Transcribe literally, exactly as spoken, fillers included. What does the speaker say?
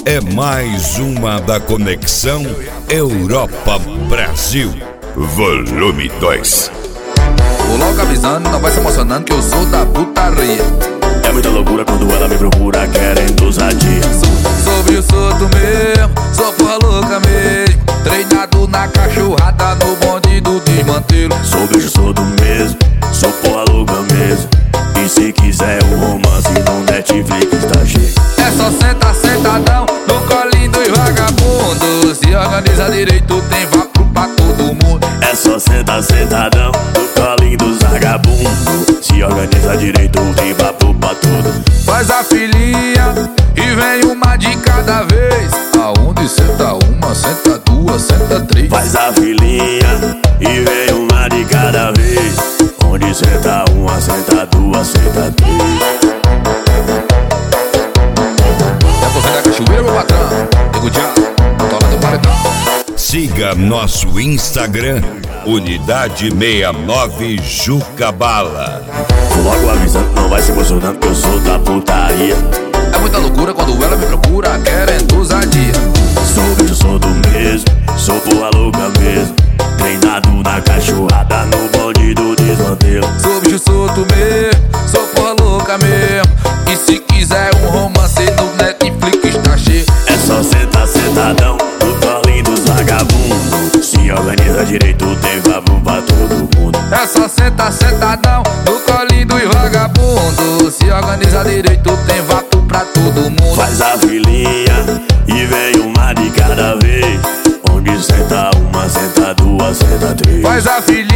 é mais uma da Conexão Europa-Brasil. Volume dois. Vou logo avisando, não vai se emocionando que eu sou da putaria. É muita loucura quando ela me procura querendo ousadia. Sou, sou bicho solto mesmo, sou porra louca mesmo. Treinado na cachorrada, no bonde do desmantelo. Sou bicho solto mesmo, sou porra louca mesmo. E se quiser um romance no Netflix tá cheio. É só senta sentadão no colinho dos vagabundos. Se organiza direito, tem vapo pra todo mundo. É só senta sentadão no colinho dos vagabundos. Se organiza direito, tem vapo pra tudo. Faz a filinha e vem uma de cada vez. Aonde senta uma, senta duas, senta três. Faz a filinha e vem uma de cada vez. Onde senta uma, senta duas, senta três. É você da cachoeira, meu patrão. Nego diabo, tola do paredão. Siga nosso Instagram, Unidade sessenta e nove Jucabala. Vou logo avisando, não vai se emocionando que eu sou da putaria. É muita loucura quando ela me procura querendo ousadia. Sou bicho solto mesmo, sou porra louca mesmo. Treinado na cachorrada, no bonde do desmantelo. Sou bicho solto mesmo, sou porra louca mesmo. E se quiser um romance no Netflix tá cheio. É só sentar sentadão no colinho dos vagabundos. Se organiza direito, tem vapo pra todo mundo. É só sentar sentadão no colinho dos vagabundos. Se organiza direito, tem vapo pra todo mundo. Faz a filinha e vem uma de cada vez. Onde senta uma, senta duas, senta três. Faz a filha